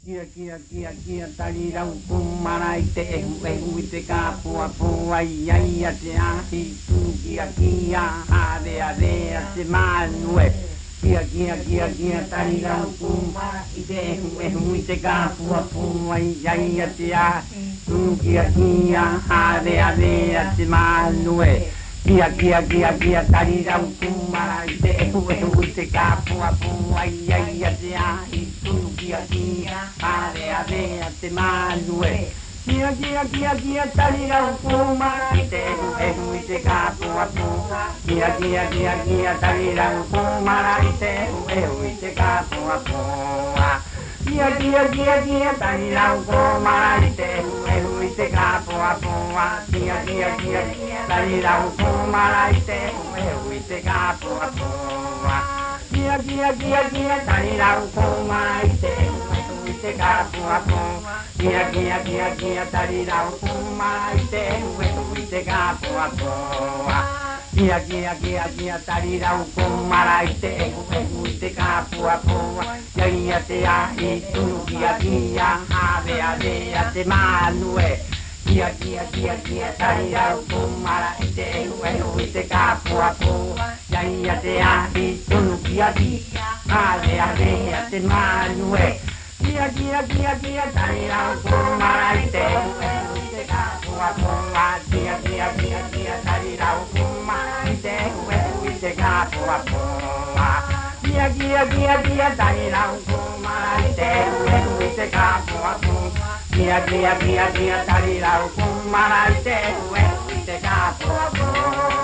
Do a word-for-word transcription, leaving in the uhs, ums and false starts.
Kia kia kia kia tari rau kumara i te ehu ehu i te kāpua pua i ai a te ahi tu kia kia hare a rea te manue. Kia kia kia kia tari rau kumara i te ehu ehu i te kāpua pua i ai a te ahi tu kia kia hare a rea te manue. Kia kia kia kia tari rau kumara i te ehu ehu i te kāpua pua i ai a te ahi tu kia kia hare a rea te manue. Kia kia kia kia tari rau kumara i te ehu ehu i te kāpua pua. Kia kia kia kia tari rau kumara i te ehu ehu i te kāpua pua. Kia kia kia kia tari rau kumara i te ehu ehu i te kāpua pua. Kia kia kia kia tari rau kumara i te ehu ehu i te kāpua pua. Kia kia kia kia tari rau kumara i te ehu ehu i te kāpua pua. Kia kia kia kia tari rau kumara i te ehu ehu i te kāpua pua. Kia kia kia kia tari rau kumara i te ehu ehu i te kāpua pua. Ia te ahi tunu kia kia hare a rea te manue. Kia kia kia kia tari rau kumara i te ehu ehu i te kāpua pua. Ia te ahi tunu kia kia hare a rea te manue. Kia kia kia kia tari rau kumara i te ehu ehu i te kāpua pua. Kia kia kia kia tari rau kumara i te ehu ehu i te kāpua pua. Kia kia kia kia tari rau kumara i te ehu ehu i te kāpua pua. Kia kia kia kia tari rau kumara i te ehu ehu i te kāpua pua.